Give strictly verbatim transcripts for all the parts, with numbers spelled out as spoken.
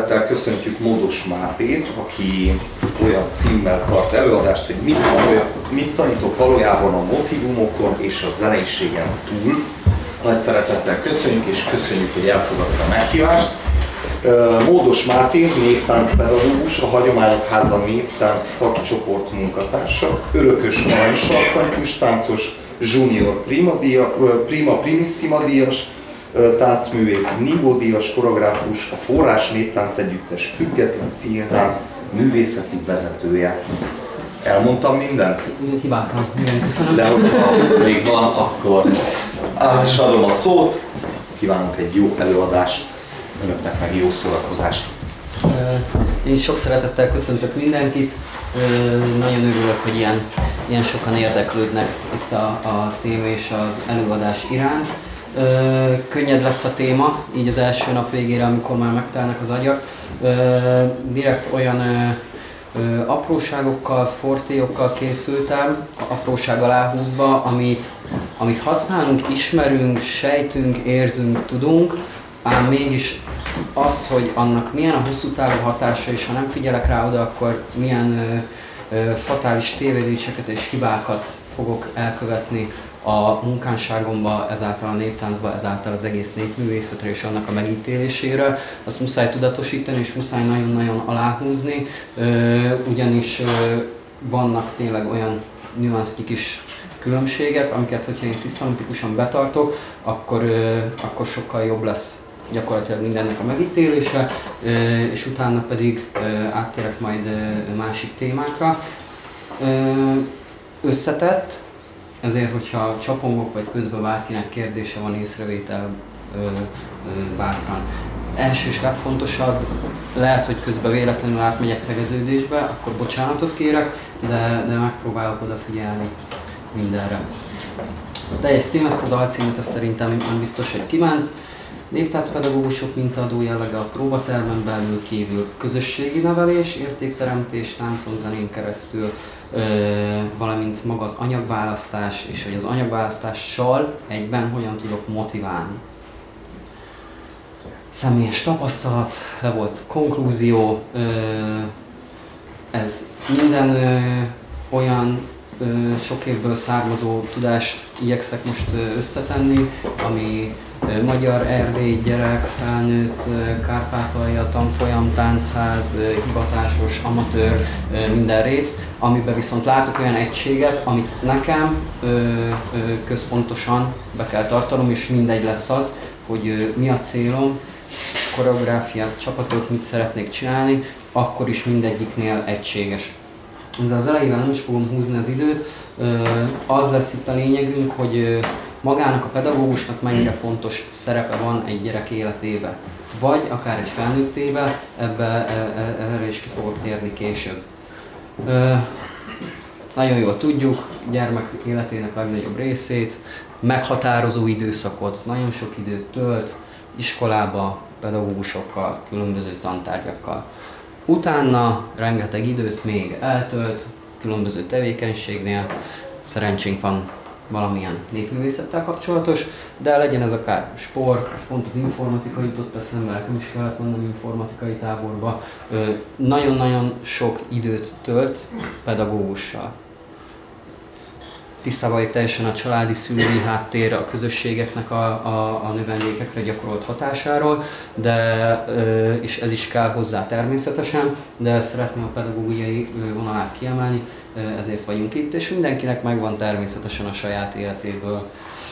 szeretettel köszöntjük Módos Mátét, aki olyan címmel tart előadást, hogy mit, mit tanítok valójában a motivumokon és a zeneiségen túl. Nagy szeretettel köszönjük, és köszönjük, hogy elfogadta a meghívást. Módos Máté, néptáncpedagógus, a Hagyományok Háza néptánc szakcsoport munkatársa, örökös aranysarkantyús táncos, junior prima, dia, prima primissima díjas, táncművész, nívódíjas, koreográfus, a Forrás Néptánc Együttes független színház művészeti vezetője. Elmondtam mindent? Hibátlan, igen, köszönöm. De hogyha még van, akkor át is adom a szót. Kívánok egy jó előadást, önöknek meg jó szórakozást. Én sok szeretettel köszöntök mindenkit. Nagyon örülök, hogy ilyen, ilyen sokan érdeklődnek itt a, a téma és az előadás iránt. Könnyed lesz a téma, így az első nap végére, amikor már megtelnek az agyak. Direkt olyan apróságokkal, fortéokkal készültem, apróság alá húzva, amit, amit használunk, ismerünk, sejtünk, érzünk, tudunk, ám mégis az, hogy annak milyen a hosszú távú hatása, és ha nem figyelek rá oda, akkor milyen ö, ö, fatális tévedéseket és hibákat fogok elkövetni a munkánságomba, ezáltal a néptáncba, ezáltal az egész népművészetre és annak a megítélésére. Azt muszáj tudatosítani és muszáj nagyon-nagyon aláhúzni, ugyanis vannak tényleg olyan nüansznyi kis különbségek, amiket, hogyha én szisztematikusan betartok, akkor, akkor sokkal jobb lesz gyakorlatilag mindennek a megítélése, és utána pedig áttérek majd másik témákra. Összetett, ezért, hogyha csapongok, vagy közben bárkinek kérdése van, észrevétel, ö, ö, bátran. Első és legfontosabb, lehet, hogy közben véletlenül átmegyek tegeződésbe, akkor bocsánatot kérek, de, de megpróbálok odafigyelni mindenre. A teljes téma, ezt az alcímet, ezt szerintem nem biztos, hogy kiment. Néptáncpedagógusok mintaadó jellege a próbatermen belül kívül, közösségi nevelés, értékteremtés, táncon, zenén keresztül, Ö, valamint maga az anyagválasztás, és hogy az anyagválasztással egyben hogyan tudok motiválni. Személyes tapasztalat, le volt konklúzió, ö, ez minden ö, olyan ö, sok évből származó tudást igyekszek most ö, összetenni, ami Magyar Erdély, gyerek, felnőtt, Kárpátalja, tanfolyam, táncház, hivatásos, amatőr, minden rész, amiben viszont látok olyan egységet, amit nekem központosan be kell tartanom, és mindegy lesz az, hogy mi a célom, koreográfiát, csapatok, mit szeretnék csinálni, akkor is mindegyiknél egységes. Ezzel az elejével nem is fogom húzni az időt, az lesz itt a lényegünk, hogy magának a pedagógusnak mennyire fontos szerepe van egy gyerek életébe, vagy akár egy felnőttébe, ebbe erre is ki fogok térni később. E, nagyon jól tudjuk, gyermek életének legnagyobb részét, meghatározó időszakot, nagyon sok időt tölt iskolába, pedagógusokkal, különböző tantárgyakkal. Utána rengeteg időt még eltölt, különböző tevékenységnél, szerencsénk van valamilyen népművészettel kapcsolatos, de legyen ez akár sport, pont az informatika jutott eszembe, nekem is kellett mennem informatikai táborba. Nagyon-nagyon sok időt tölt pedagógussal. Tisztában vagyok teljesen a családi szülői háttérre, a közösségeknek a, a, a növendékekre gyakorolt hatásáról, de és ez is kell hozzá természetesen, de szeretném a pedagógiai vonalát kiemelni, ezért vagyunk itt, és mindenkinek megvan természetesen a saját életéből.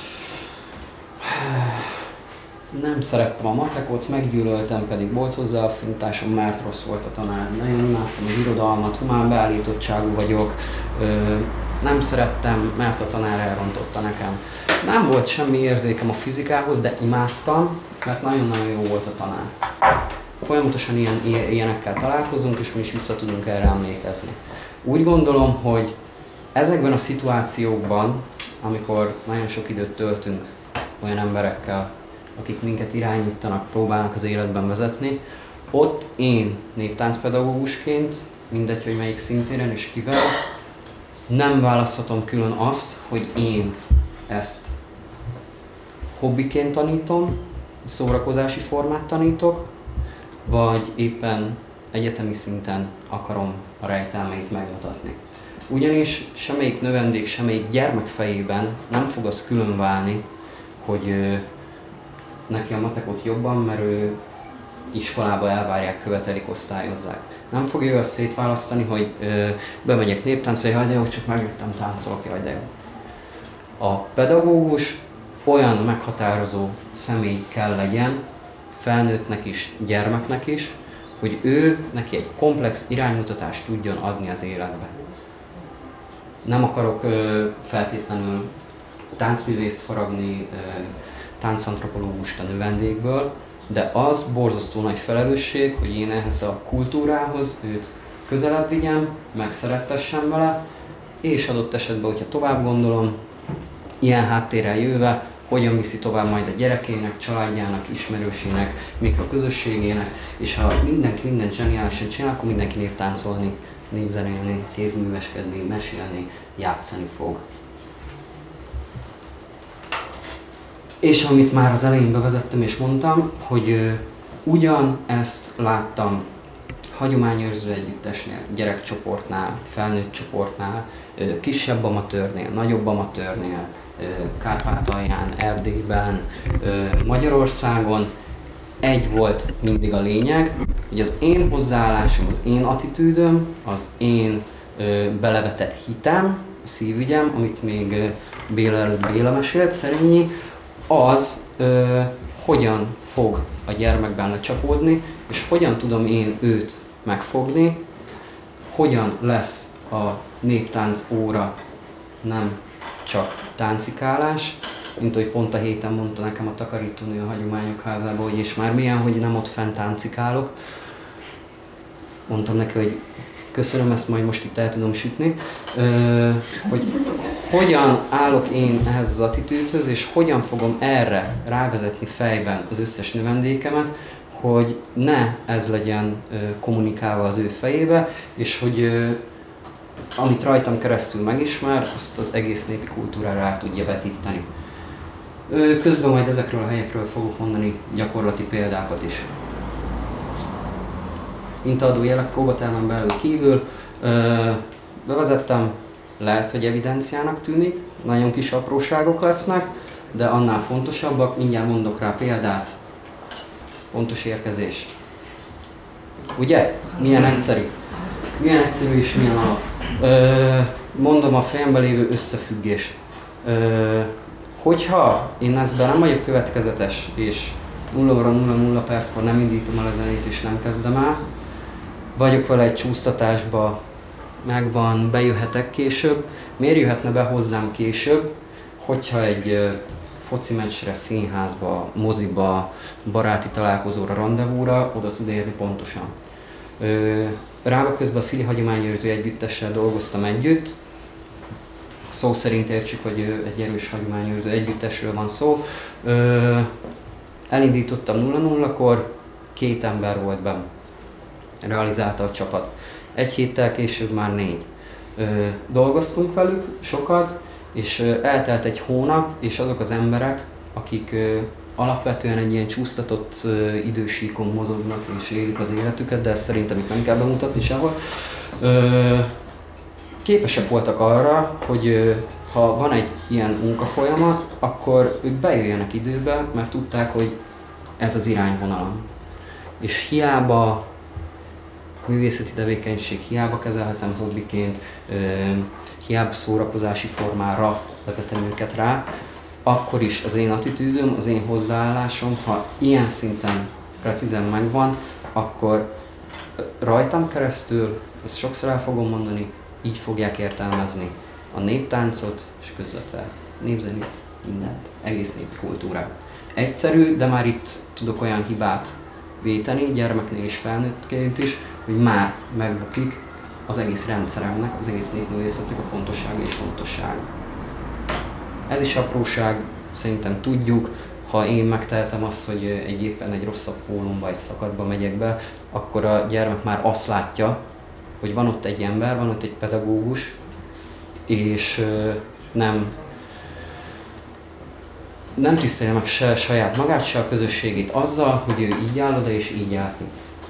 Nem szerettem a matekot, meggyűlöltem, pedig volt hozzá affinitásom, mert rossz volt a tanár. Nagyon imádtam az irodalmat, humán beállítottságú vagyok. Nem szerettem, mert a tanár elrontotta nekem. Nem volt semmi érzékem a fizikához, de imádtam, mert nagyon-nagyon jó volt a tanár. Folyamatosan ilyen, ilyenekkel találkozunk, és mi is vissza tudunk erre emlékezni. Úgy gondolom, hogy ezekben a szituációkban, amikor nagyon sok időt töltünk olyan emberekkel, akik minket irányítanak, próbálnak az életben vezetni, ott én néptáncpedagógusként, mindegy, hogy melyik szintéren és kivel, nem választhatom külön azt, hogy én ezt hobbiként tanítom, szórakozási formát tanítok, vagy éppen egyetemi szinten akarom a rejtelmeit megmutatni. Ugyanis semmelyik növendék, semmelyik gyermek fejében nem fog az különválni, hogy ö, neki a matekot jobban, mert ő iskolába elvárják, követelik, osztályozzák. Nem fogja ő azt szétválasztani, hogy ö, bemegyek néptáncolni, jaj de jó, csak megjöttem, táncolok, jaj de jó. A pedagógus olyan meghatározó személy kell legyen, felnőttnek is, gyermeknek is, hogy ő neki egy komplex iránymutatást tudjon adni az életbe. Nem akarok ö, feltétlenül táncművészt faragni, ö, táncantropológust a növendékből, de az borzasztó nagy felelősség, hogy én ehhez a kultúrához őt közelebb vigyem, megszerettessem vele, és adott esetben, hogyha tovább gondolom, ilyen háttérrel jöve, hogyan viszi tovább majd a gyerekének, családjának, ismerősének, mikroközösségének, és ha mindenki mindent zseniálisan csinál, akkor mindenki néptáncolni, népzenélni, kézműveskedni, mesélni, játszani fog. És amit már az elején bevezettem és mondtam, hogy ö, ugyan ezt láttam hagyományőrző együttesnél, gyerekcsoportnál, felnőtt csoportnál, ö, kisebb amatőrnél, nagyobb amatőrnél, ö, Kárpátalján, Erdélyben, ö, Magyarországon. Egy volt mindig a lényeg, hogy az én hozzáállásom, az én attitűdöm, az én ö, belevetett hitem, a szívügyem, amit még ö, Béla előtt Béla mesélt, Szerényi, az ö, hogyan fog a gyermekben lecsapódni, és hogyan tudom én őt megfogni, hogyan lesz a néptánc óra nem csak táncikálás, mint ahogy pont a héten mondta nekem a takarítónő a Hagyományok Házában, hogy és már milyen, hogy nem ott fent táncikálok. Mondtam neki, hogy köszönöm, ezt majd most itt el tudom sütni, ö, hogy hogyan állok én ehhez az attitűdhöz, és hogyan fogom erre rávezetni fejben az összes növendékemet, hogy ne ez legyen ö, kommunikálva az ő fejébe, és hogy ö, amit rajtam keresztül megismer, azt az egész népi kultúrára rá tudja vetíteni. Ö, közben majd ezekről a helyekről fogok mondani gyakorlati példákat is. Mintaadó jelek próbatermen belül kívül ö, bevezettem, lehet, hogy evidenciának tűnik, nagyon kis apróságok lesznek, de annál fontosabbak, mindjárt mondok rá példát. Pontos érkezés. Ugye? Milyen egyszerű. Milyen egyszerű és milyen alap. Ö, mondom a fejemben lévő összefüggést. Ö, hogyha én ezben nem vagyok következetes, és nulla óra nulla nulla perckor nem indítom el a zenét és nem kezdem el, vagyok vele egy csúsztatásba, megvan, bejöhetek később. Miért jöhetne be hozzám később, hogyha egy uh, foci meccsre, színházba, moziba, baráti találkozóra, randevúra oda tud érni pontosan. Uh, Rába közben a Szili Hagyományőrző Együttessel dolgoztam együtt. Szó szerint értsük, hogy uh, egy erős hagyományőrző együttesről van szó. Uh, elindítottam nulla nullakor, két ember volt benn. Realizálta a csapat. Egy héttel később már négy. Ö, dolgoztunk velük sokat, és ö, eltelt egy hónap, és azok az emberek, akik ö, alapvetően egy ilyen csúsztatott ö, idősíkon mozognak és élik az életüket, de ezt szerintem itt nem kell bemutatni sehol, ö, képesek voltak arra, hogy ö, ha van egy ilyen munkafolyamat, akkor ők bejöjjenek időbe, mert tudták, hogy ez az irányvonalam. És hiába művészeti tevékenység, hiába kezelhetem hobbiként, ö, hiába szórakozási formára vezetem őket rá, akkor is az én attitűdöm, az én hozzáállásom, ha ilyen szinten precízen megvan, akkor rajtam keresztül, ezt sokszor el fogom mondani, így fogják értelmezni a néptáncot, és közvetve népzenét, mindent, egész népi kultúrát. Egyszerű, de már itt tudok olyan hibát véteni, gyermeknél is, felnőttként is, hogy már megbukik az egész rendszeremnek, az egész népművészetnek a pontossága és fontossága. Ez is apróság, szerintem tudjuk, ha én megtehetem azt, hogy egy éppen egy rosszabb pólomba, egy szakadba megyek be, akkor a gyermek már azt látja, hogy van ott egy ember, van ott egy pedagógus, és nem, nem tisztelje meg se saját magát, se a közösségét azzal, hogy ő így áll oda és így áll ki.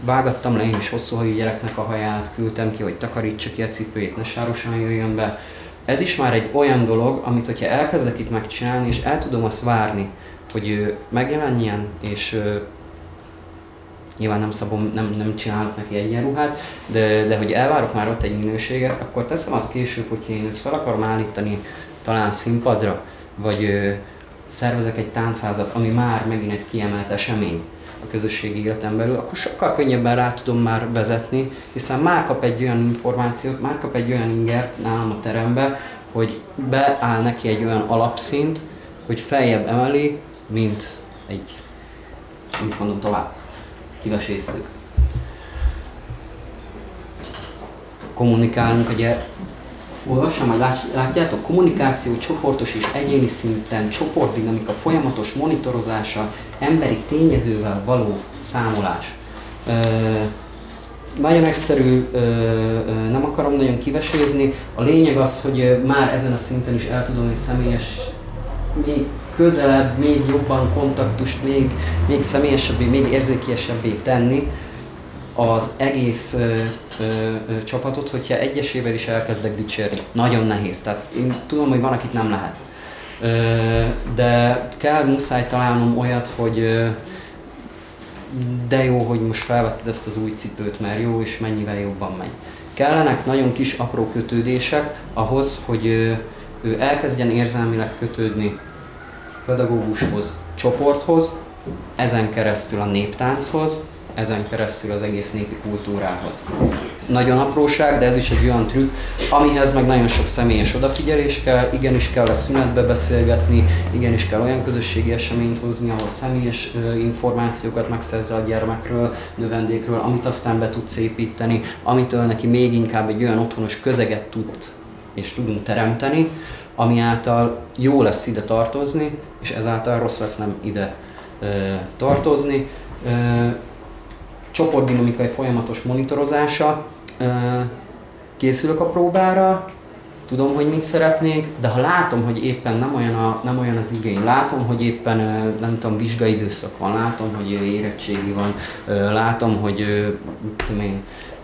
vágattam le én is hosszúhajú gyereknek a haját, küldtem ki, hogy takarítsa ki a cipőjét, ne sárosan jöjjön be. Ez is már egy olyan dolog, amit hogyha elkezdek itt megcsinálni, és el tudom azt várni, hogy megjelenjen, és nyilván nem szabom, nem, nem csinálok neki egyenruhát, de, de hogy elvárok már ott egy minőséget, akkor teszem azt később, hogyha én őt fel akarom állítani talán színpadra, vagy ö, szervezek egy táncházat, ami már megint egy kiemelt esemény a közösségi életen belül, akkor sokkal könnyebben rá tudom már vezetni, hiszen már kap egy olyan információt, már kap egy olyan ingert nálam a terembe, hogy beáll neki egy olyan alapszint, hogy feljebb emeli, mint egy, úgy mondom tovább, kiveséztük. Kommunikálunk, ugye, olvassam, hogy látjátok, kommunikáció csoportos és egyéni szinten, csoportdinamika, folyamatos monitorozása, emberi tényezővel való számolás. Ö, nagyon egyszerű, ö, ö, nem akarom nagyon kivesézni. A lényeg az, hogy már ezen a szinten is el tudom egy személyes, még közelebb, még jobban kontaktust, még, még személyesebbé, még érzékelyesebbé tenni az egész ö, ö, ö, csapatot, hogyha egyesével is elkezdek dicsérni. Nagyon nehéz, tehát én tudom, hogy van, akit nem lehet. Ö, de kell, muszáj találnom olyat, hogy ö, de jó, hogy most felvetted ezt az új cipőt, mert jó, és mennyivel jobban megy. Kellenek nagyon kis apró kötődések ahhoz, hogy ö, ő elkezdjen érzelmileg kötődni pedagógushoz, csoporthoz, ezen keresztül a néptánchoz, ezen keresztül az egész népi kultúrához. Nagyon apróság, de ez is egy olyan trükk, amihez meg nagyon sok személyes odafigyelés kell, igenis kell a szünetbe beszélgetni, igenis kell olyan közösségi eseményt hozni, ahol személyes uh, információkat megszerzel a gyermekről, növendékről, amit aztán be tudsz építeni, amitől neki még inkább egy olyan otthonos közeget tud és tudunk teremteni, ami által jó lesz ide tartozni, és ezáltal rossz lesz nem ide uh, tartozni. Uh, Csoportdinamikai folyamatos monitorozása, készülök a próbára, tudom, hogy mit szeretnék, de ha látom, hogy éppen nem olyan, a, nem olyan az igény, látom, hogy éppen nem tudom, vizsgaidőszak van, látom, hogy érettségi van, látom, hogy tudom én,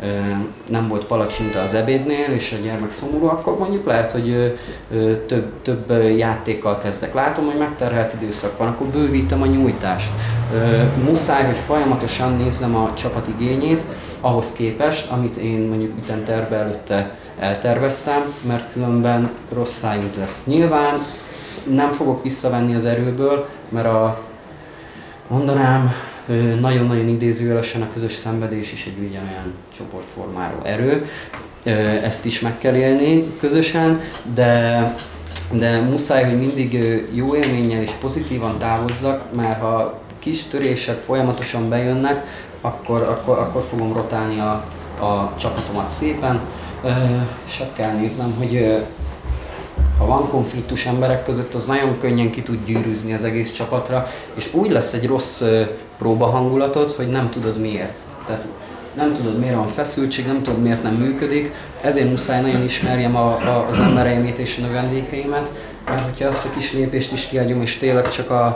nem volt palacsinta az ebédnél, és a gyermek szomorú, akkor mondjuk lehet, hogy több, több játékkal kezdek. Látom, hogy megterhelt időszak van, akkor bővítem a nyújtást. Muszáj, hogy folyamatosan nézzem a csapat igényét, ahhoz képest, amit én mondjuk ütemterve előtte elterveztem, mert különben rossz szájíz lesz. Nyilván nem fogok visszavenni az erőből, mert a, mondanám, nagyon-nagyon idézőjelesen a közös szenvedés is egy ugyanolyan csoportformáló erő. Ezt is meg kell élni közösen, de, de muszáj, hogy mindig jó élménnyel és pozitívan távozzak, mert ha kis törések folyamatosan bejönnek, akkor, akkor, akkor fogom rotálni a, a csapatomat szépen. És hát kell néznem, hogy ha van konfliktus emberek között, az nagyon könnyen ki tud gyűrűzni az egész csapatra, és úgy lesz egy rossz próbahangulatod, hogy nem tudod miért. Tehát nem tudod, miért van feszültség, nem tudod, miért nem működik, ezért muszáj nagyon ismerjem a, a, az embereimet és a növendékeimet, mert hogyha azt a kis lépést is kiadjam, és tényleg csak a,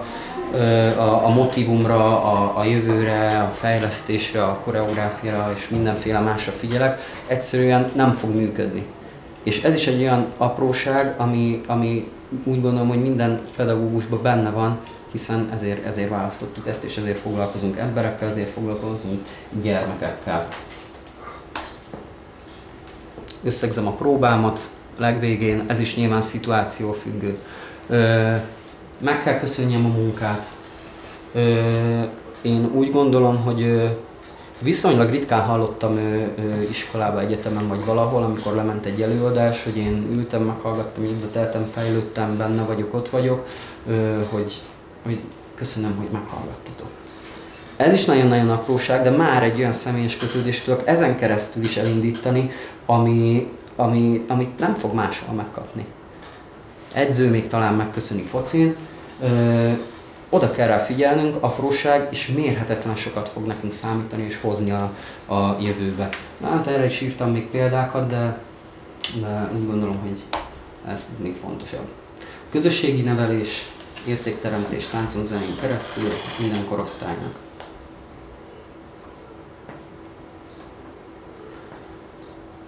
a, a motivumra, a, a jövőre, a fejlesztésre, a koreográfiára és mindenféle másra figyelek, egyszerűen nem fog működni. És ez is egy olyan apróság, ami, ami úgy gondolom, hogy minden pedagógusban benne van, hiszen ezért, ezért választottuk ezt, és ezért foglalkozunk emberekkel, ezért foglalkozunk gyermekekkel. Összegzem a próbámat legvégén, ez is nyilván szituációfüggő. Meg kell köszönjem a munkát. Én úgy gondolom, hogy viszonylag ritkán hallottam iskolába, egyetemen vagy valahol, amikor lement egy előadás, hogy én ültem, meghallgattam, jegyzeteltem, fejlődtem, benne vagyok, ott vagyok, hogy, hogy köszönöm, hogy meghallgattatok. Ez is nagyon-nagyon apróság, de már egy olyan személyes kötődést tudok ezen keresztül is elindítani, ami, ami, amit nem fog máshol megkapni. Edző még talán megköszöni focin, oda kell rá figyelnünk, apróság, és mérhetetlen sokat fog nekünk számítani és hozni a, a jövőbe. Hát erre is írtam még példákat, de, de úgy gondolom, hogy ez még fontosabb. Közösségi nevelés, értékteremtés táncon, zenén keresztül minden korosztálynak.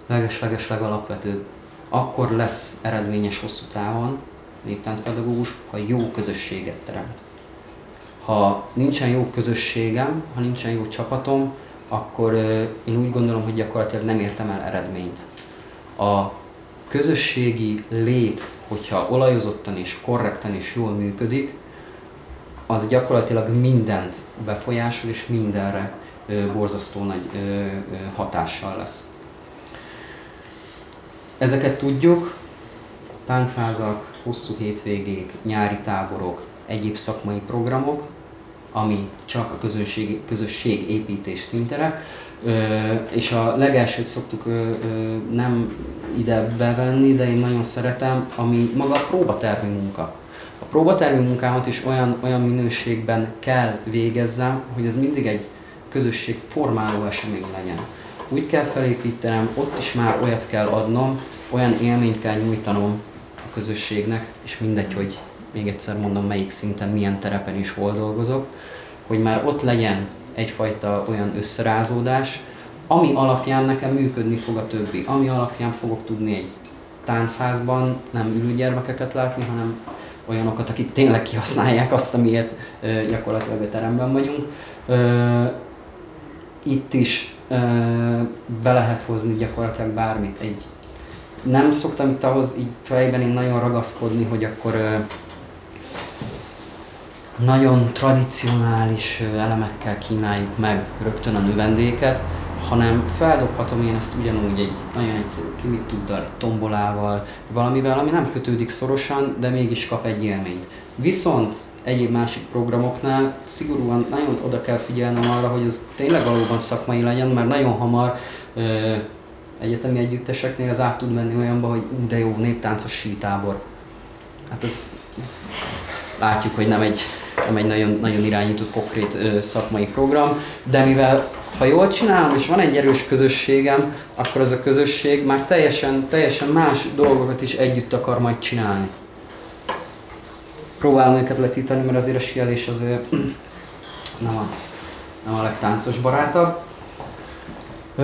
leges-leges legalapvetőbb. Akkor lesz eredményes hosszú távon néptáncpedagógus, ha jó közösséget teremt. Ha nincsen jó közösségem, ha nincsen jó csapatom, akkor én úgy gondolom, hogy gyakorlatilag nem értem el eredményt. A közösségi lét, hogyha olajozottan és korrekten és jól működik, az gyakorlatilag mindent befolyásol és mindenre ö, borzasztó nagy ö, ö, hatással lesz. Ezeket tudjuk, táncházak, hosszú hétvégék, nyári táborok, egyéb szakmai programok, ami csak a közösség, közösségépítés szintere, ö, és a legelsőt szoktuk ö, ö, nem ide bevenni, de én nagyon szeretem, ami maga a próbatermi munka. A próbatermi munkámat is olyan, olyan minőségben kell végezzem, hogy ez mindig egy közösség formáló esemény legyen. Úgy kell felépítenem, ott is már olyat kell adnom, olyan élményt kell nyújtanom a közösségnek, és mindegy, hogy még egyszer mondom, melyik szinten, milyen terepen is hol dolgozok, hogy már ott legyen egyfajta olyan összerázódás, ami alapján nekem működni fog a többi, ami alapján fogok tudni egy táncházban nem ülő gyermekeket látni, hanem olyanokat, akik tényleg kihasználják azt, amiért ö, gyakorlatilag a teremben vagyunk. Ö, itt is ö, be lehet hozni gyakorlatilag bármit. Egy, nem szoktam itt ahhoz így fejben én nagyon ragaszkodni, hogy akkor ö, nagyon tradicionális elemekkel kínáljuk meg rögtön a növendéket, hanem feldobhatom én ezt ugyanúgy egy nagyon egyszerű kimituddal, egy tombolával, valamivel, ami nem kötődik szorosan, de mégis kap egy élményt. Viszont egyéb másik programoknál szigorúan nagyon oda kell figyelnem arra, hogy ez tényleg valóban szakmai legyen, mert nagyon hamar ö, egyetemi együtteseknél az át tud menni olyanba, hogy ú, de jó, néptáncos sítábor. Hát ez látjuk, hogy nem egy, nem egy nagyon, nagyon irányított, konkrét ö, szakmai program, de mivel ha jól csinálom, és van egy erős közösségem, akkor az a közösség már teljesen, teljesen más dolgokat is együtt akar majd csinálni. Próbálom őket letítani, mert azért a síelés az nem a, nem a legtáncos barátabb. Ö,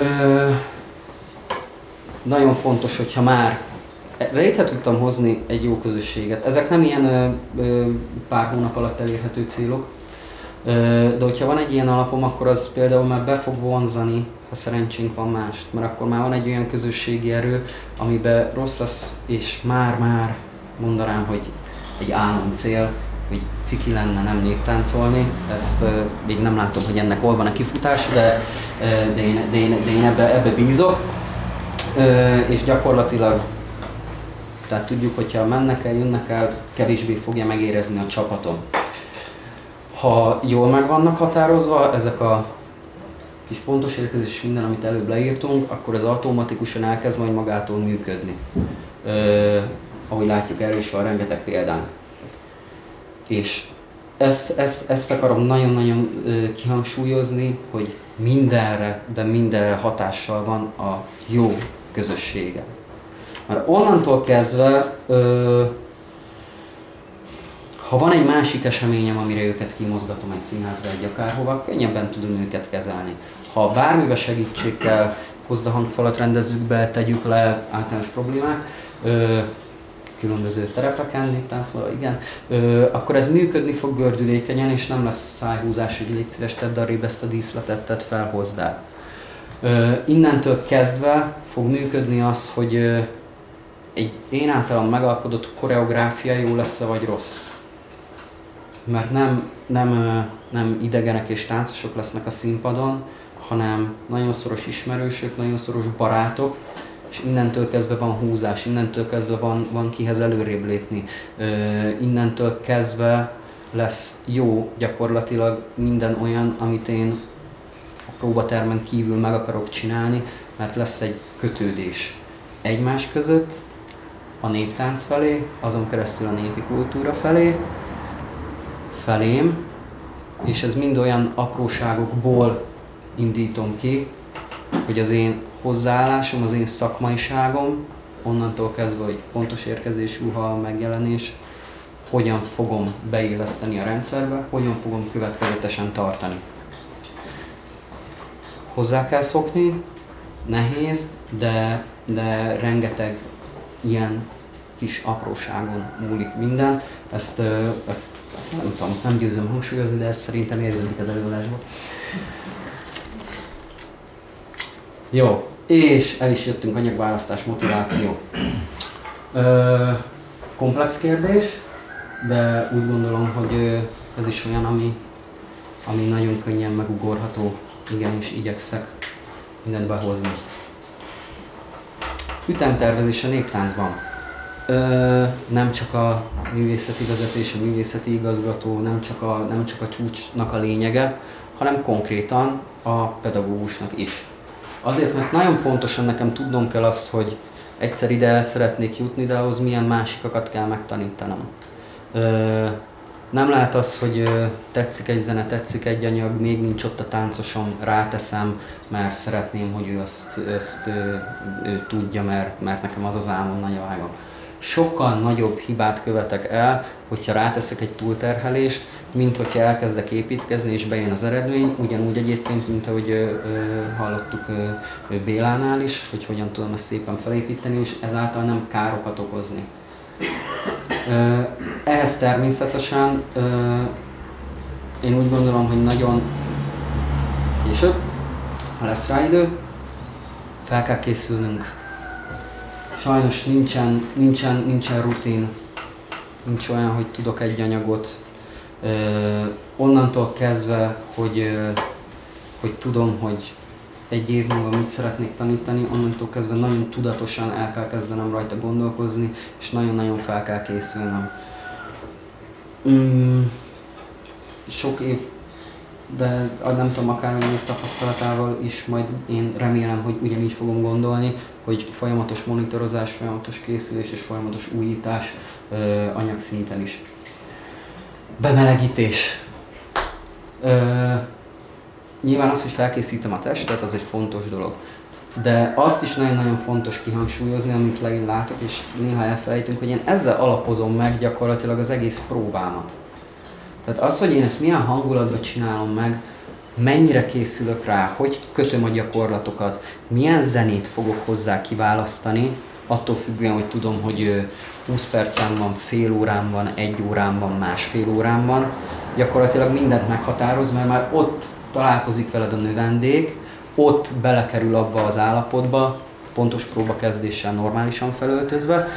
nagyon fontos, hogyha már létre tudtam hozni egy jó közösséget. Ezek nem ilyen ö, ö, pár hónap alatt elérhető célok, de hogyha van egy ilyen alapom, akkor az például már be fog vonzani, ha szerencsénk van mást, mert akkor már van egy olyan közösségi erő, amiben rossz lesz, és már-már mondanám, hogy egy álom cél, hogy ciki lenne nem néptáncolni, ezt uh, még nem látom, hogy ennek hol van a kifutás, de, uh, de, én, de, én, de én ebbe, ebbe bízok, uh, és gyakorlatilag tehát tudjuk, hogyha mennek el, jönnek el, kevésbé fogja megérezni a csapatom. Ha jól meg vannak határozva ezek a kis pontos érkezés és minden, amit előbb leírtunk, akkor ez automatikusan elkezd majd magától működni. Ö, ahogy látjuk, erről is van rengeteg példánk. És ezt, ezt, ezt akarom nagyon-nagyon kihangsúlyozni, hogy mindenre, de mindenre hatással van a jó közössége. Mert onnantól kezdve, ö, ha van egy másik eseményem, amire őket kimozgatom egy színházra, egy akárhova, könnyebben tudom őket kezelni. Ha bármibe segítség kell, hozd a hangfalat, rendezzük be, tegyük le általános problémák, ö, különböző terepeken, néptáncolva, igen, ö, akkor ez működni fog gördülékenyen, és nem lesz szájhúzás, hogy légy szíves, tedd arrébb ezt a díszletet, tedd fel, hozd el. Ö, innentől kezdve fog működni az, hogy ö, egy én általam megalkodott koreográfia jó lesz-e vagy rossz. Mert nem, nem, nem idegenek és táncosok lesznek a színpadon, hanem nagyon szoros ismerősök, nagyon szoros barátok, és innentől kezdve van húzás, innentől kezdve van, van kihez előrébb lépni, innentől kezdve lesz jó gyakorlatilag minden olyan, amit én a próbatermen kívül meg akarok csinálni, mert lesz egy kötődés egymás között, a néptánc felé, azon keresztül a népi kultúra felé, felém, és ez mind olyan apróságokból indítom ki, hogy az én hozzáállásom, az én szakmaiságom, onnantól kezdve, hogy pontos érkezésű hal megjelenés, hogyan fogom beilleszteni a rendszerbe, hogyan fogom következetesen tartani. Hozzá kell szokni, nehéz, de, de rengeteg ilyen kis apróságon múlik minden. Ezt, ezt nem tudom, nem győzöm hangsúlyozni, de ez szerintem érződik az előadásból. Jó, és el is jöttünk, anyagválasztás, motiváció. Ö, komplex kérdés, de úgy gondolom, hogy ez is olyan, ami, ami nagyon könnyen megugorható. Igenis igyekszek mindent behozni. Ütemtervezés a néptáncban. Ö, nem csak a művészeti vezetés, a művészeti igazgató, nem csak, a, nem csak a csúcsnak a lényege, hanem konkrétan a pedagógusnak is. Azért, mert nagyon pontosan nekem tudnom kell azt, hogy egyszer ide el szeretnék jutni, de ahhoz milyen másikakat kell megtanítanom. Ö, nem lehet az, hogy ö, tetszik egy zene, tetszik egy anyag, még nincs ott a táncosom, ráteszem, mert szeretném, hogy ő azt, azt ö, ő tudja, mert, mert nekem az az álmom, nagy vágom. Sokkal nagyobb hibát követek el, hogyha ráteszek egy túlterhelést, mint hogyha elkezdek építkezni és bejön az eredmény, ugyanúgy egyébként, mint ahogy ö, ö, hallottuk ö, ö, Bélánál is, hogy hogyan tudom ezt szépen felépíteni, és ezáltal nem károkat okozni. Ö, ehhez természetesen ö, én úgy gondolom, hogy nagyon később, ha lesz rá idő, fel kell készülnünk. Sajnos nincsen, nincsen, nincsen rutin, nincs olyan, hogy tudok egy anyagot, ö, onnantól kezdve, hogy, ö, hogy tudom, hogy egy év múlva mit szeretnék tanítani, onnantól kezdve nagyon tudatosan el kell kezdenem rajta gondolkozni, és nagyon-nagyon fel kell készülnöm. Mm, sok év, de nem tudom, akármilyen év tapasztalatával is majd én remélem, hogy ugyanígy fogom gondolni, hogy folyamatos monitorozás, folyamatos készülés és folyamatos újítás ö, anyagszinten is. Bemelegítés. Ö, nyilván az, hogy felkészítem a testet, az egy fontos dolog. De azt is nagyon-nagyon fontos kihangsúlyozni, amit legint látok, és néha elfelejtünk, hogy én ezzel alapozom meg gyakorlatilag az egész próbámat. Tehát az, hogy én ezt milyen hangulatban csinálom meg, mennyire készülök rá, hogy kötöm a gyakorlatokat, milyen zenét fogok hozzá kiválasztani, attól függően, hogy tudom, hogy húsz percem van, fél órám van, egy órám van, másfél órám van, gyakorlatilag mindent meghatároz, mert már ott találkozik veled a növendék, ott belekerül abba az állapotba, pontos próbakezdéssel normálisan felöltözve,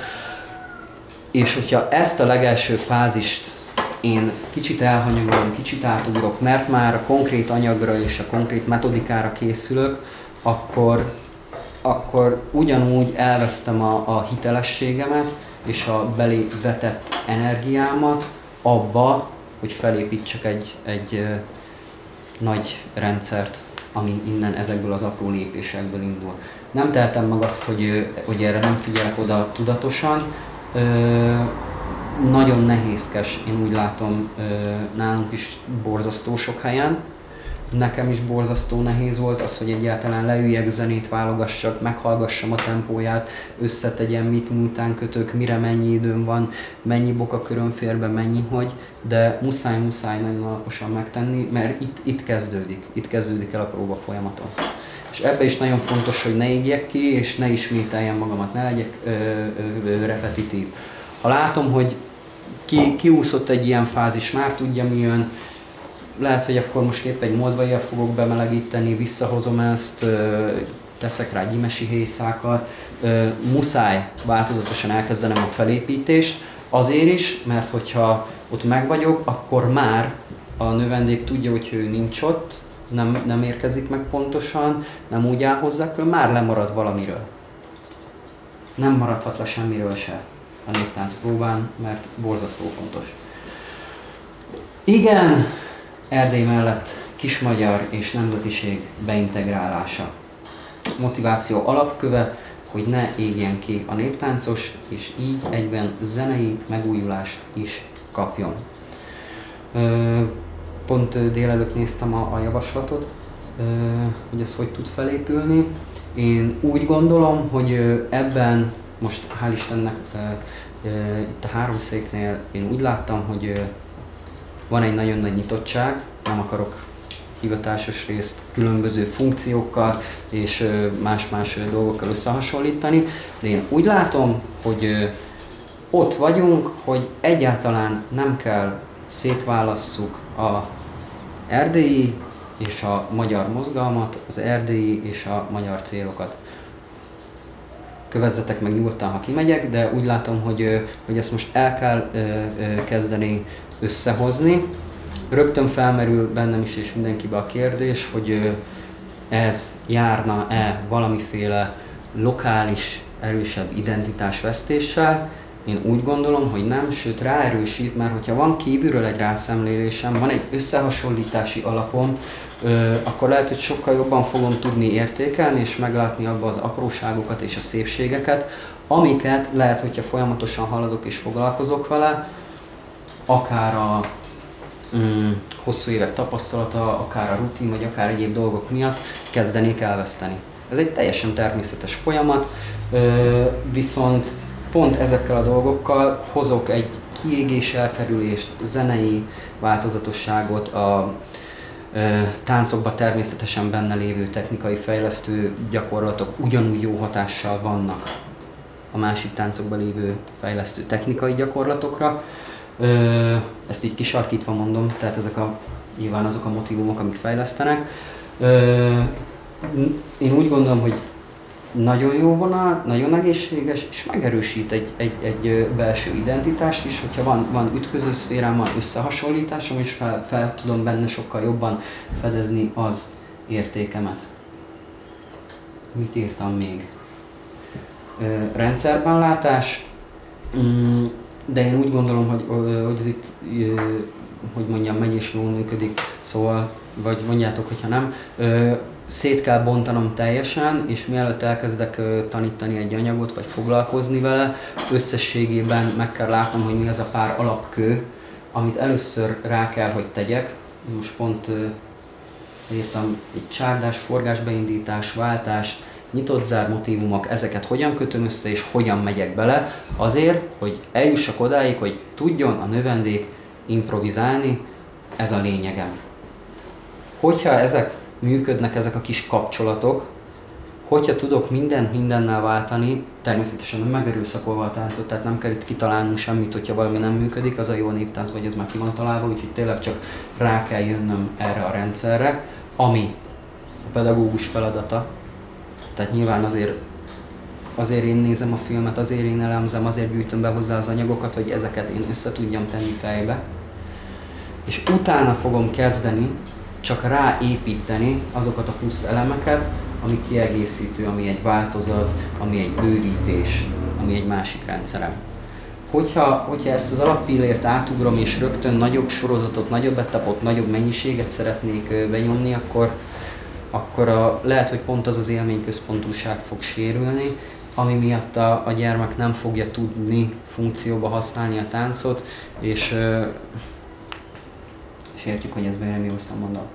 és hogyha ezt a legelső fázist én kicsit elhanyagolom, kicsit átugrok, mert már a konkrét anyagra és a konkrét metodikára készülök, akkor, akkor ugyanúgy elvesztem a, a hitelességemet és a belé vetett energiámat abba, hogy felépítsek egy, egy ö, nagy rendszert, ami innen ezekből az apró lépésekből indul. Nem tehetem meg azt, hogy, hogy erre nem figyelek oda tudatosan. Ö, Nagyon nehézkes, én úgy látom, nálunk is borzasztó sok helyen. Nekem is borzasztó nehéz volt az, hogy egyáltalán leüljek, zenét válogassak, meghallgassam a tempóját, összetegyem, mit miután kötök, mire mennyi időm van, mennyi bokaköröm fér be, mennyi hogy, de muszáj, muszáj nagyon alaposan megtenni, mert itt, itt kezdődik, itt kezdődik el a próba folyamaton. És ebbe is nagyon fontos, hogy ne égjek ki, és ne ismételjem magamat, ne legyek ö, ö, ö, repetitív. Ha látom, hogy ki, kiúszott egy ilyen fázis, már tudja mi jön, lehet, hogy akkor most épp egy moldvaival fogok bemelegíteni, visszahozom ezt, teszek rá gyimesi héjszákat, muszáj változatosan elkezdenem a felépítést, azért is, mert hogyha ott meg vagyok, akkor már a növendék tudja, hogy ő nincs ott, nem, nem érkezik meg pontosan, nem úgy áll hozzá, már lemarad valamiről. Nem maradhat le semmiről se a néptánc próbán, mert borzasztó fontos. Igen, Erdély mellett kismagyar és nemzetiség beintegrálása. Motiváció alapköve, hogy ne égjen ki a néptáncos, és így egyben zenei megújulást is kapjon. Pont délelőtt néztem a, a javaslatot, hogy ez hogy tud felépülni. Én úgy gondolom, hogy ebben most hál' Istennek itt a háromszéknél én úgy láttam, hogy van egy nagyon nagy nyitottság, nem akarok hivatásos részt különböző funkciókkal és más-más dolgokkal összehasonlítani, de én úgy látom, hogy ott vagyunk, hogy egyáltalán nem kell szétválasszuk a erdélyi és a magyar mozgalmat, az erdélyi és a magyar célokat. Kövezzetek meg nyugodtan, ha kimegyek, de úgy látom, hogy, hogy ezt most el kell kezdeni összehozni. Rögtön felmerül bennem is és mindenkibe a kérdés, hogy ez járna-e valamiféle lokális, erősebb identitásvesztéssel. Én úgy gondolom, hogy nem, sőt ráerősít, mert hogyha van kívülről egy rászemlélésem, van egy összehasonlítási alapom, akkor lehet, hogy sokkal jobban fogom tudni értékelni és meglátni abba az apróságokat és a szépségeket, amiket lehet, hogyha folyamatosan haladok és foglalkozok vele, akár a mm, hosszú évek tapasztalata, akár a rutin, vagy akár egyéb dolgok miatt kezdenék elveszteni. Ez egy teljesen természetes folyamat, viszont pont ezekkel a dolgokkal hozok egy kiégés elkerülést, zenei változatosságot, a táncokban természetesen benne lévő technikai fejlesztő gyakorlatok ugyanúgy jó hatással vannak a másik táncokban lévő fejlesztő technikai gyakorlatokra. Ezt így kisarkítva mondom, tehát ezek a, nyilván azok a motívumok, amik fejlesztenek. Én úgy gondolom, hogy nagyon jó vonal, nagyon egészséges, és megerősít egy, egy, egy belső identitást is, hogyha van, van ütköző szférám, van összehasonlításom, és fel, fel tudom benne sokkal jobban fedezni az értékemet. Mit írtam még? Rendszerben látás, de én úgy gondolom, hogy, hogy itt, hogy mondjam, megy és jól működik, szóval, vagy mondjátok, hogyha nem, szét kell bontanom teljesen, és mielőtt elkezdek tanítani egy anyagot, vagy foglalkozni vele, összességében meg kell látnom, hogy mi az a pár alapkő, amit először rá kell, hogy tegyek. Most pont írtam egy csárdás, forgásbeindítás, váltás, nyitott zár motívumok, ezeket hogyan kötöm össze, és hogyan megyek bele, azért, hogy eljussak odáig, hogy tudjon a növendék improvizálni, ez a lényegem. Hogyha ezek működnek, ezek a kis kapcsolatok, hogyha tudok mindent mindennel váltani, természetesen nem megerőszakolva a táncot, tehát nem kell itt kitalálnunk semmit, hogyha valami nem működik, az a jó néptánc, vagy ez már ki van találva, úgyhogy tényleg csak rá kell jönnöm erre a rendszerre, ami a pedagógus feladata. Tehát nyilván azért, azért én nézem a filmet, azért én elemzem, azért gyűjtöm be hozzá az anyagokat, hogy ezeket én össze tudjam tenni fejbe. És utána fogom kezdeni csak ráépíteni azokat a plusz elemeket, ami kiegészítő, ami egy változat, ami egy bővítés, ami egy másik rendszerem. Hogyha, hogyha ezt az alappillért átugrom és rögtön nagyobb sorozatot, nagyobb etapot, nagyobb mennyiséget szeretnék benyomni, akkor, akkor a, lehet, hogy pont az az élményközpontúság fog sérülni, ami miatt a, a gyermek nem fogja tudni funkcióba használni a táncot, és és értjük, hogy ez miért nem jó szemmondat.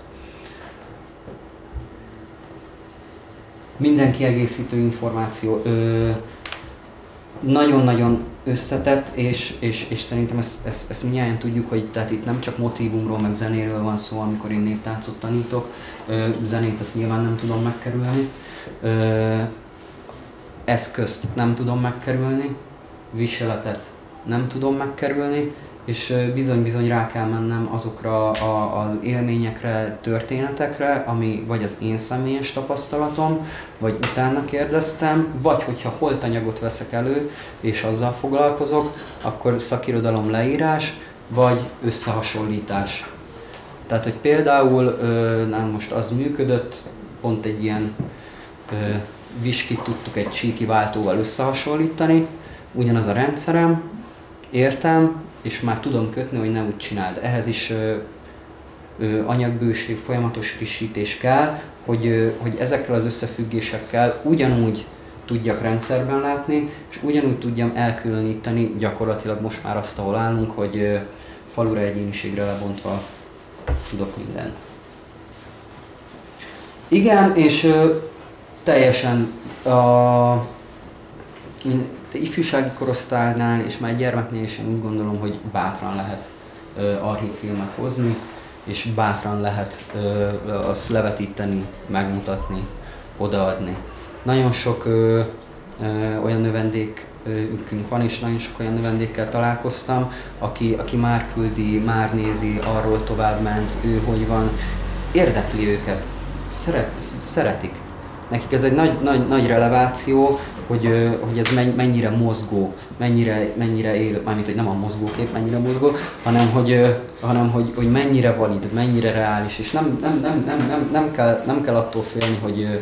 Minden kiegészítő információ ö, nagyon-nagyon összetett, és, és, és szerintem ezt, ezt, ezt mindjárt tudjuk, hogy tehát itt nem csak motívumról, meg zenéről van szó, amikor én néptáncot tanítok. Ö, zenét ezt nyilván nem tudom megkerülni. Ö, eszközt nem tudom megkerülni, viseletet nem tudom megkerülni, és bizony-bizony rá kell mennem azokra a, az élményekre, történetekre, ami vagy az én személyes tapasztalatom, vagy utána kérdeztem, vagy hogyha holtanyagot veszek elő, és azzal foglalkozok, akkor szakirodalom leírás, vagy összehasonlítás. Tehát, hogy például, nem most az működött, pont egy ilyen viskit tudtuk egy csíki váltóval összehasonlítani, ugyanaz a rendszerem, értem, és már tudom kötni, hogy ne úgy csináld. Ehhez is ö, ö, anyagbőség, folyamatos frissítés kell, hogy, ö, hogy ezekkel az összefüggésekkel ugyanúgy tudjak rendszerben látni, és ugyanúgy tudjam elkülöníteni gyakorlatilag most már azt, ahol állunk, hogy ö, falura, egyéniségre lebontva tudok mindent. Igen, és ö, teljesen a ifjúsági korosztálynál és már gyermeknél is én úgy gondolom, hogy bátran lehet uh, archívfilmet hozni, és bátran lehet ö, azt levetíteni, megmutatni, odaadni. Nagyon sok ö, ö, olyan növendékünk van, és nagyon sok olyan növendékkel találkoztam, aki, aki már küldi, már nézi, arról tovább ment, ő hogy van, érdekli őket, Szeret, szeretik. Nekik ez egy nagy, nagy, nagy releváció, hogy, hogy ez mennyire mozgó, mennyire, mennyire élő, mármint, hogy nem a mozgókép mennyire mozgó, hanem hogy, hanem, hogy, hogy mennyire valid, mennyire reális, és nem, nem, nem, nem, nem, nem, kell, nem kell attól félni, hogy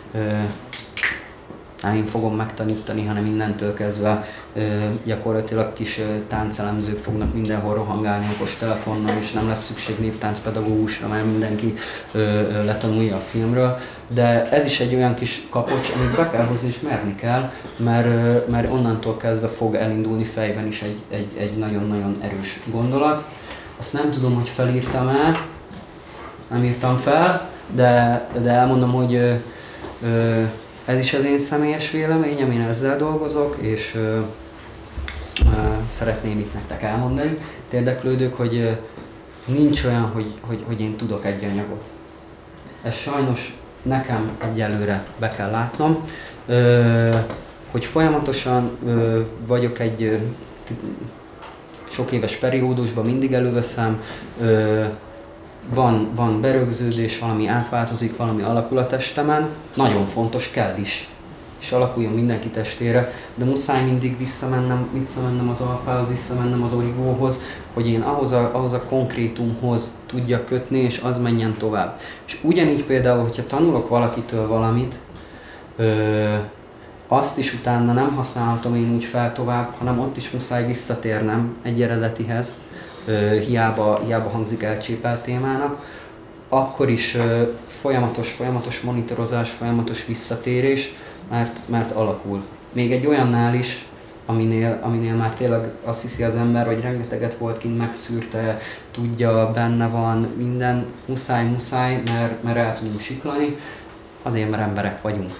nem én fogom megtanítani, hanem innentől kezdve ö, gyakorlatilag kis ö, táncelemzők fognak mindenhol rohangálni okos telefonnal, és nem lesz szükség néptáncpedagógusra, mert mindenki ö, ö, letanulja a filmről. De ez is egy olyan kis kapocs, amit be kell hozni és merni kell, mert, ö, mert onnantól kezdve fog elindulni fejben is egy, egy, egy nagyon-nagyon erős gondolat. Azt nem tudom, hogy felírtam-e, nem írtam fel, de, de elmondom, hogy ö, ö, ez is az én személyes véleményem, én ezzel dolgozok, és ö, ö, szeretném itt nektek elmondani, érdeklődők, hogy ö, nincs olyan, hogy, hogy, hogy én tudok egy anyagot. Ez sajnos nekem egyelőre be kell látnom, ö, hogy folyamatosan ö, vagyok egy ö, sok éves periódusban, mindig előveszem, ö, Van, van berögződés, valami átváltozik, valami alakul a testemen, nagyon fontos, kell is, és alakuljon mindenki testére, de muszáj mindig visszamennem, visszamennem az alfához, visszamennem az origóhoz, hogy én ahhoz a, ahhoz a konkrétumhoz tudjak kötni, és az menjen tovább. És ugyanígy például, hogyha tanulok valakitől valamit, ö, azt is utána nem használhatom én úgy fel tovább, hanem ott is muszáj visszatérnem egy eredetihez, Uh, hiába, hiába hangzik elcsépelt témának, akkor is uh, folyamatos, folyamatos monitorozás, folyamatos visszatérés, mert, mert alakul. Még egy olyannál is, aminél, aminél már tényleg azt hiszi az ember, hogy rengeteget volt kint, megszűrte, tudja, benne van, minden, muszáj, muszáj, mert, mert el tudunk siklani, azért, mert emberek vagyunk.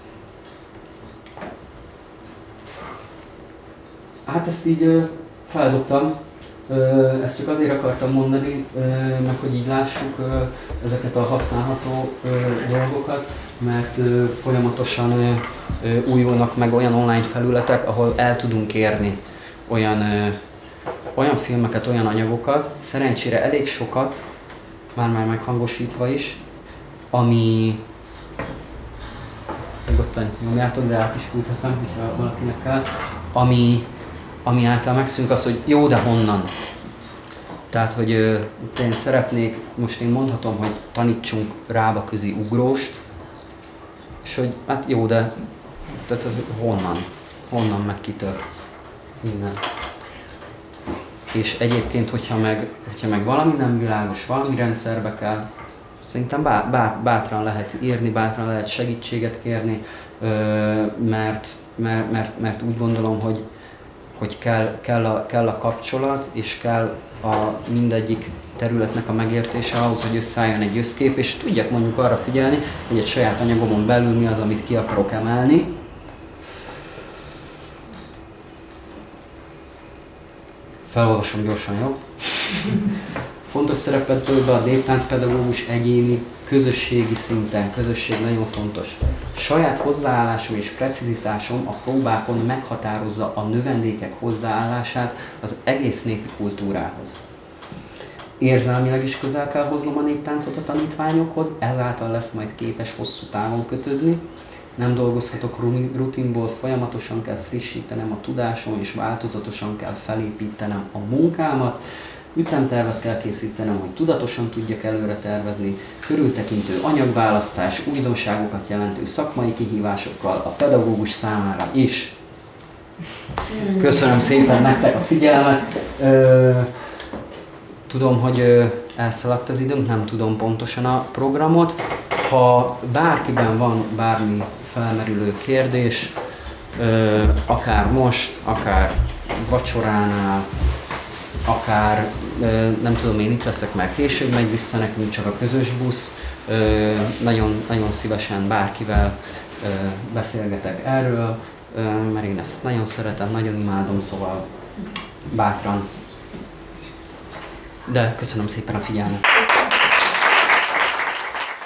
Hát ezt így uh, feldobtam. Ezt csak azért akartam mondani, meg hogy így lássuk ezeket a használható dolgokat, mert folyamatosan újulnak meg olyan online felületek, ahol el tudunk érni olyan, olyan filmeket, olyan anyagokat, szerencsére elég sokat, már-már meghangosítva is, ami nyugodtan nyomjátok, de át is küldhetem, hogyha valakinek kell, ami ami által megszűnünk az, hogy jó, de honnan? Tehát, hogy ö, én szeretnék, most én mondhatom, hogy tanítsunk rábaközi ugróst, és hogy hát jó, de tehát az, honnan? Honnan meg kitől? Minden. És egyébként, hogyha meg, hogyha meg valami nem világos, valami rendszerbe kell, szerintem bá, bá, bátran lehet írni, bátran lehet segítséget kérni, ö, mert, mert, mert, mert úgy gondolom, hogy hogy kell, kell, a, kell a kapcsolat, és kell a mindegyik területnek a megértése ahhoz, hogy összeálljon egy összkép, és tudjak mondjuk arra figyelni, hogy egy saját anyagomon belül mi az, amit ki akarok emelni. Felolvasom gyorsan, jó? Fontos szerepet tölt be a néptáncpedagógus egyéni, közösségi szinten, közösség nagyon fontos. Saját hozzáállásom és precizitásom a próbákon meghatározza a növendékek hozzáállását az egész népi kultúrához. Érzelmileg is közel kell hoznom a néptáncot a tanítványokhoz, ezáltal lesz majd képes hosszú távon kötődni. Nem dolgozhatok rutinból, folyamatosan kell frissítenem a tudásom, és változatosan kell felépítenem a munkámat. Ütemtervet kell készítenem, hogy tudatosan tudjak előre tervezni, körültekintő anyagválasztás, újdonságokat jelentő szakmai kihívásokkal a pedagógus számára is. Köszönöm szépen nektek a figyelmet. Tudom, hogy elszaladt az időnk, nem tudom pontosan a programot. Ha bárkiben van bármi felmerülő kérdés, akár most, akár vacsoránál, akár nem tudom, én itt leszek, már később megy vissza nekünk csak a közös busz. Nagyon, nagyon szívesen bárkivel beszélgetek erről, mert én ezt nagyon szeretem, nagyon imádom, szóval bátran. De köszönöm szépen a figyelmet!